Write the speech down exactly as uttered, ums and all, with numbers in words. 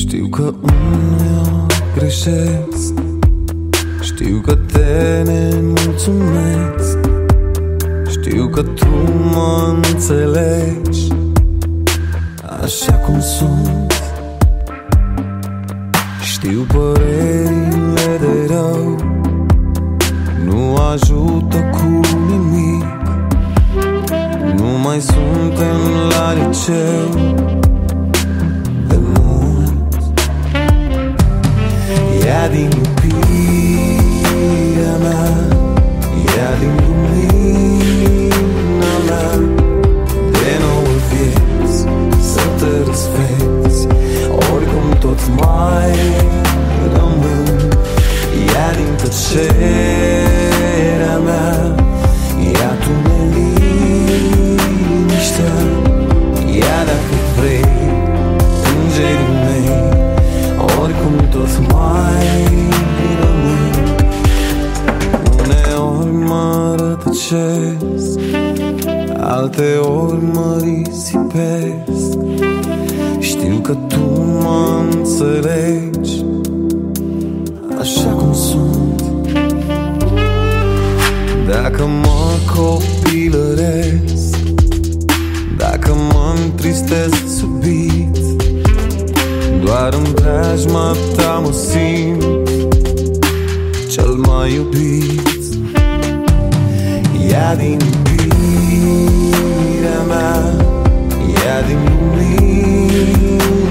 Știu că uneori greșesc, știu că te nemulțumesc, știu că tu mă înțelegi așa cum sunt. Știu părerile de rău nu ajută cu nimic. Nu mai suntem la liceu de mult. Ia din iubirea mea, ia din lumina mea, de nouă vieți să te răsfeți, oricum tot mai rămân. Ia din tăcerea mea, ia tu neliniștea, ia dacă vrei îngerii mei, oricum tot mai rămân. Uneori mă rătăcesc, alteori mă risipesc. Știu că tu mă înțelegi așa cum sunt. Dacă mă copilăresc, dacă mă întristez subit, doar în preajma ta mă simt cel mai iubit. Ia din iubirea mea, ia din lumina